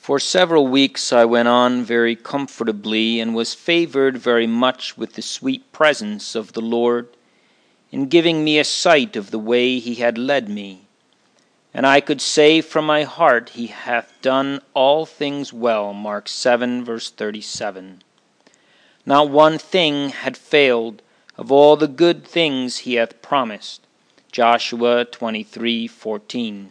For several weeks I went on very comfortably and was favored very much with the sweet presence of the Lord in giving me a sight of the way he had led me. And I could say from my heart, he hath done all things well. Mark 7, verse 37. Not one thing had failed of all the good things he hath promised. Joshua 23:14.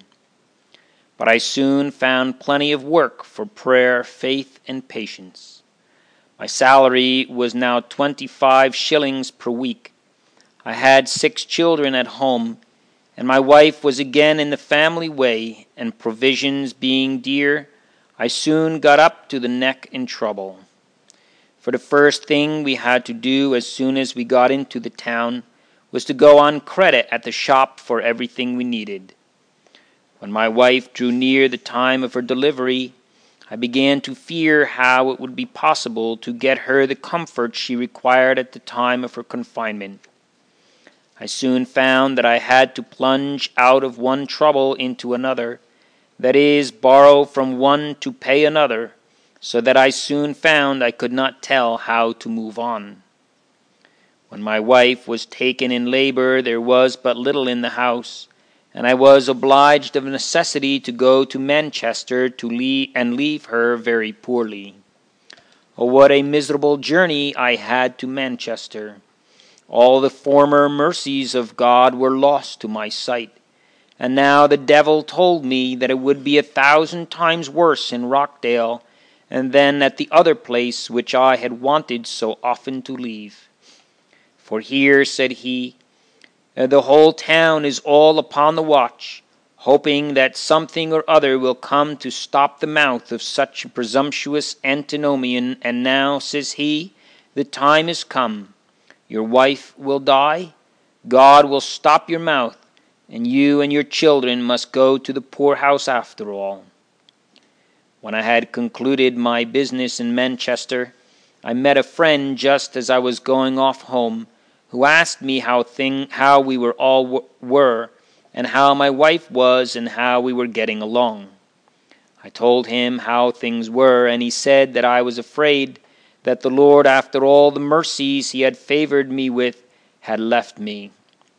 But I soon found plenty of work for prayer, faith, and patience. My salary was now 25 shillings per week. I had 6 children at home, and my wife was again in the family way, and provisions being dear, I soon got up to the neck in trouble. For the first thing we had to do as soon as we got into the town was to go on credit at the shop for everything we needed. When my wife drew near the time of her delivery, I began to fear how it would be possible to get her the comfort she required at the time of her confinement. I soon found that I had to plunge out of one trouble into another, that is, borrow from one to pay another, so that I soon found I could not tell how to move on. When my wife was taken in labor, there was but little in the house, and I was obliged of necessity to go to Manchester to leave her very poorly. Oh, what a miserable journey I had to Manchester! All the former mercies of God were lost to my sight, and now the devil told me that it would be 1,000 times worse in Rockdale and then at the other place which I had wanted so often to leave. For here, said he, the whole town is all upon the watch, hoping that something or other will come to stop the mouth of such a presumptuous antinomian, and now, says he, the time is come. Your wife will die, God will stop your mouth, and you and your children must go to the poorhouse after all. When I had concluded my business in Manchester, I met a friend just as I was going off home, who asked me how we were all were, and how my wife was, and how we were getting along. I told him how things were, and he said that I was afraid that the Lord, after all the mercies he had favored me with, had left me.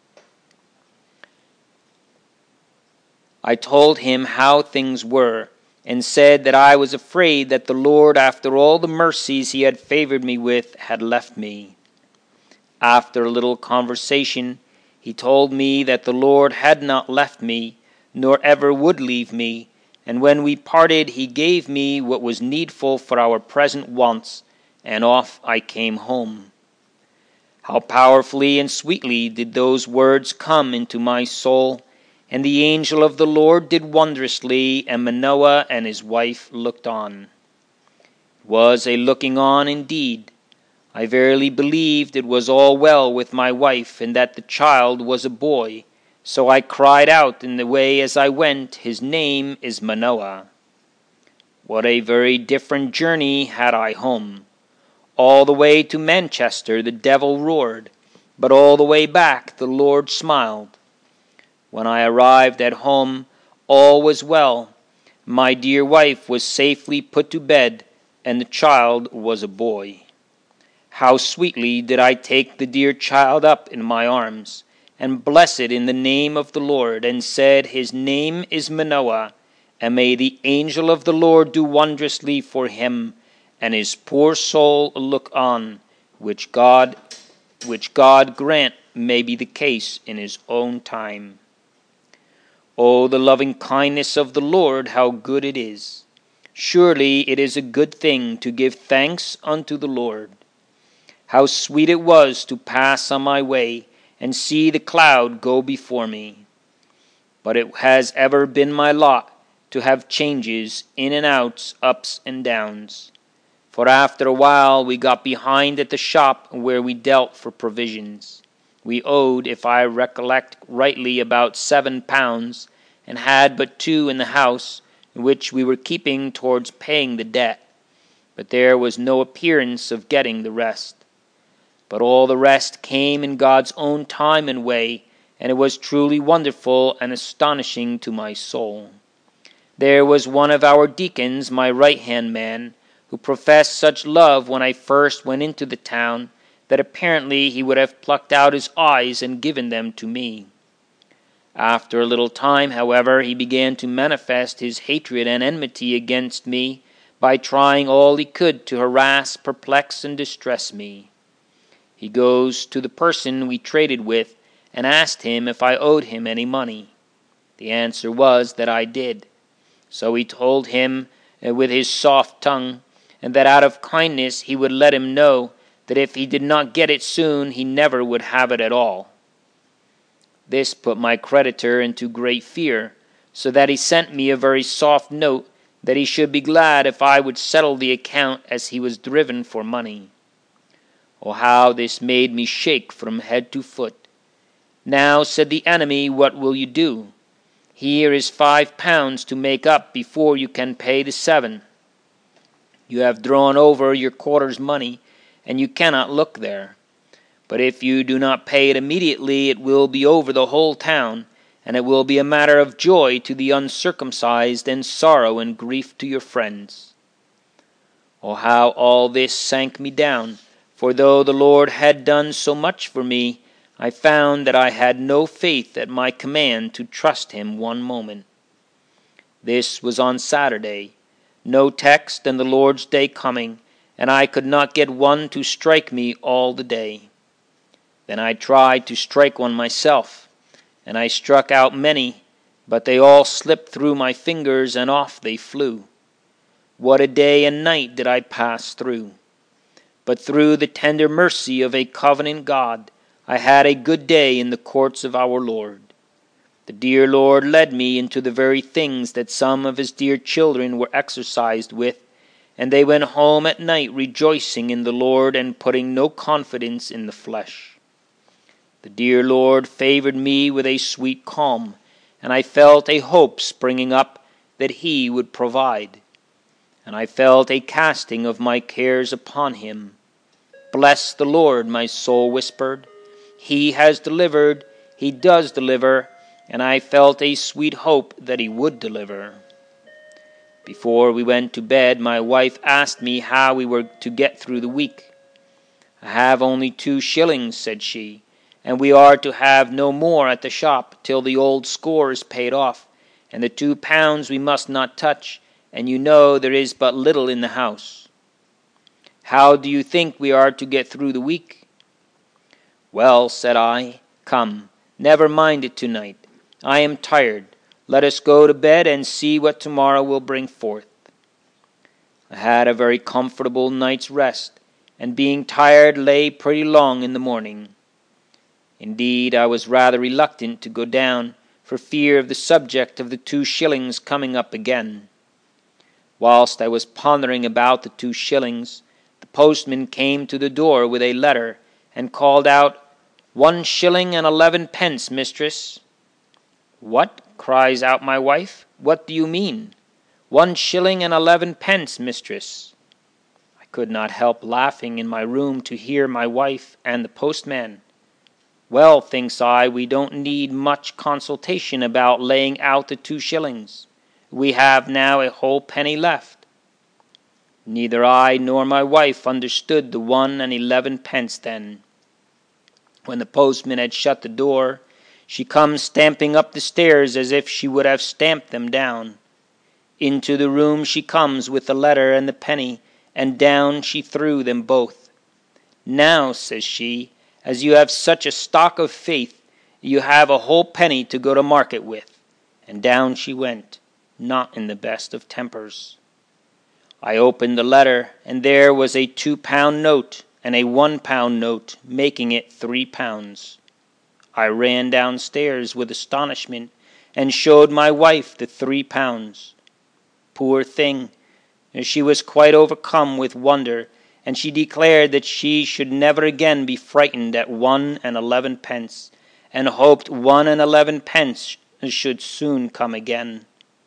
I told him how things were, and said that I was afraid that the Lord, after all the mercies he had favored me with, had left me. After a little conversation, he told me that the Lord had not left me, nor ever would leave me, and when we parted he gave me what was needful for our present wants, and off I came home. How powerfully and sweetly did those words come into my soul, and the angel of the Lord did wondrously, and Manoah and his wife looked on. It was a looking on indeed. I verily believed it was all well with my wife, and that the child was a boy, so I cried out in the way as I went, his name is Manoah. What a very different journey had I home. All the way to Manchester the devil roared, but all the way back the Lord smiled. When I arrived at home, all was well. My dear wife was safely put to bed, and the child was a boy. How sweetly did I take the dear child up in my arms, and bless it in the name of the Lord, and said, his name is Manoah, and may the angel of the Lord do wondrously for him, and his poor soul look on, which God grant may be the case in his own time. Oh, the loving kindness of the Lord, how good it is! Surely it is a good thing to give thanks unto the Lord. How sweet it was to pass on my way, and see the cloud go before me. But it has ever been my lot to have changes, in and outs, ups and downs. For after a while we got behind at the shop where we dealt for provisions. We owed, if I recollect rightly, about £7, and had but 2 in the house, which we were keeping towards paying the debt. But there was no appearance of getting the rest. But all the rest came in God's own time and way, and it was truly wonderful and astonishing to my soul. There was one of our deacons, my right-hand man, who professed such love when I first went into the town that apparently he would have plucked out his eyes and given them to me. After a little time, however, he began to manifest his hatred and enmity against me by trying all he could to harass, perplex, and distress me. He goes to the person we traded with and asked him if I owed him any money. The answer was that I did. So he told him with his soft tongue, and that out of kindness he would let him know that if he did not get it soon, he never would have it at all. This put my creditor into great fear, so that he sent me a very soft note that he should be glad if I would settle the account, as he was driven for money. Oh, how this made me shake from head to foot. Now, said the enemy, what will you do? Here is £5 to make up before you can pay the 7. You have drawn over your quarter's money, and you cannot look there. But if you do not pay it immediately, it will be over the whole town, and it will be a matter of joy to the uncircumcised and sorrow and grief to your friends. Oh, how all this sank me down, for though the Lord had done so much for me, I found that I had no faith at my command to trust him one moment. This was on Saturday, no text and the Lord's day coming, and I could not get one to strike me all the day. Then I tried to strike one myself, and I struck out many, but they all slipped through my fingers and off they flew. What a day and night did I pass through! But through the tender mercy of a covenant God, I had a good day in the courts of our Lord. The dear Lord led me into the very things that some of his dear children were exercised with, and they went home at night rejoicing in the Lord and putting no confidence in the flesh. The dear Lord favored me with a sweet calm, and I felt a hope springing up that he would provide. And I felt a casting of my cares upon him. Bless the Lord, my soul whispered. He has delivered, he does deliver, and I felt a sweet hope that he would deliver. Before we went to bed, my wife asked me how we were to get through the week. I have only 2 shillings, said she, and we are to have no more at the shop till the old score is paid off, and the £2 we must not touch, and you know there is but little in the house. How do you think we are to get through the week? Well, said I, come, never mind it tonight. I am tired. Let us go to bed and see what tomorrow will bring forth. I had a very comfortable night's rest, and being tired lay pretty long in the morning. Indeed, I was rather reluctant to go down, for fear of the subject of the 2 shillings coming up again. Whilst I was pondering about the 2 shillings, the postman came to the door with a letter, and called out, 1 shilling and 11 pence, mistress. What? Cries out my wife. What do you mean? 1 shilling and 11 pence, mistress. I could not help laughing in my room to hear my wife and the postman. Well, thinks I, we don't need much consultation about laying out the 2 shillings. We have now a whole penny left. Neither I nor my wife understood the 1 and 11 pence then. When the postman had shut the door, she comes stamping up the stairs as if she would have stamped them down. Into the room she comes with the letter and the penny, and down she threw them both. Now, says she, as you have such a stock of faith, you have a whole penny to go to market with. And down she went, not in the best of tempers. I opened the letter, and there was a £2 note and a £1 note, making it £3. I ran downstairs with astonishment, and showed my wife the £3. Poor thing, she was quite overcome with wonder, and she declared that she should never again be frightened at 1 and 11 pence, and hoped 1 and 11 pence should soon come again.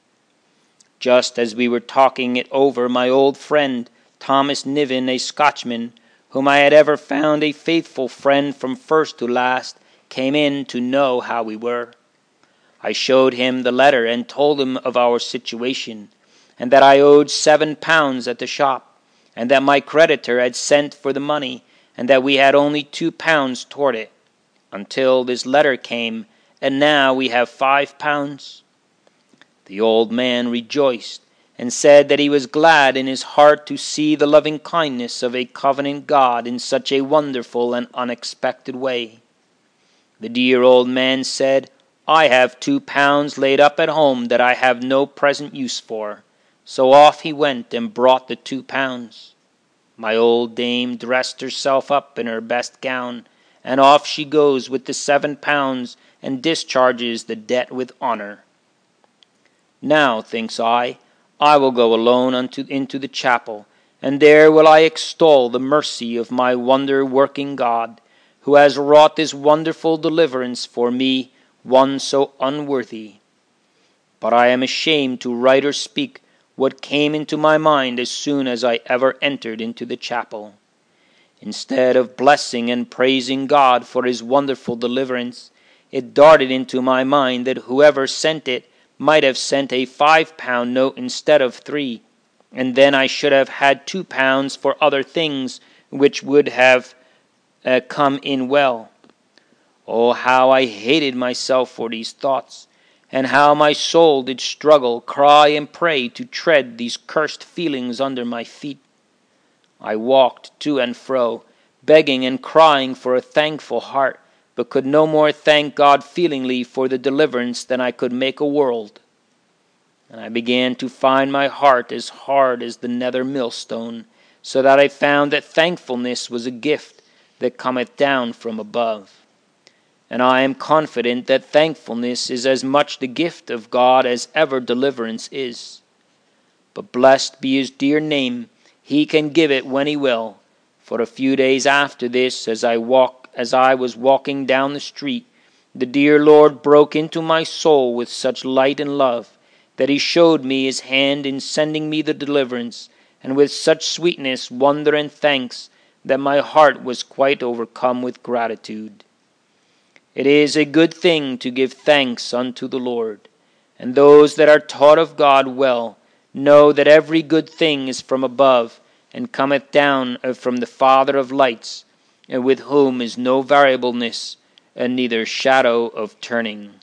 Just as we were talking it over, my old friend, Thomas Niven, a Scotchman, whom I had ever found a faithful friend from first to last, came in to know how we were. I showed him the letter and told him of our situation, and that I owed £7 at the shop, and that my creditor had sent for the money, and that we had only £2 toward it, until this letter came, and now we have £5. The old man rejoiced, and said that he was glad in his heart to see the loving kindness of a covenant God in such a wonderful and unexpected way. The dear old man said, I have £2 laid up at home that I have no present use for. So off he went and brought the £2. My old dame dressed herself up in her best gown, and off she goes with the £7 and discharges the debt with honor. Now, thinks I will go alone into the chapel, and there will I extol the mercy of my wonder-working God, who has wrought this wonderful deliverance for me, one so unworthy. But I am ashamed to write or speak what came into my mind as soon as I ever entered into the chapel. Instead of blessing and praising God for his wonderful deliverance, it darted into my mind that whoever sent it might have sent a £5 note instead of 3, and then I should have had £2 for other things which would have come in well. Oh, how I hated myself for these thoughts, and how my soul did struggle, cry, and pray to tread these cursed feelings under my feet. I walked to and fro, begging and crying for a thankful heart, but could no more thank God feelingly for the deliverance than I could make a world. And I began to find my heart as hard as the nether millstone, so that I found that thankfulness was a gift that cometh down from above. And I am confident that thankfulness is as much the gift of God as ever deliverance is. But blessed be his dear name, he can give it when he will. For a few days after this, as I was walking down the street, the dear Lord broke into my soul with such light and love, that he showed me his hand in sending me the deliverance, and with such sweetness, wonder, and thanks, that my heart was quite overcome with gratitude. It is a good thing to give thanks unto the Lord, and those that are taught of God well know that every good thing is from above, and cometh down from the Father of lights, and with whom is no variableness, and neither shadow of turning.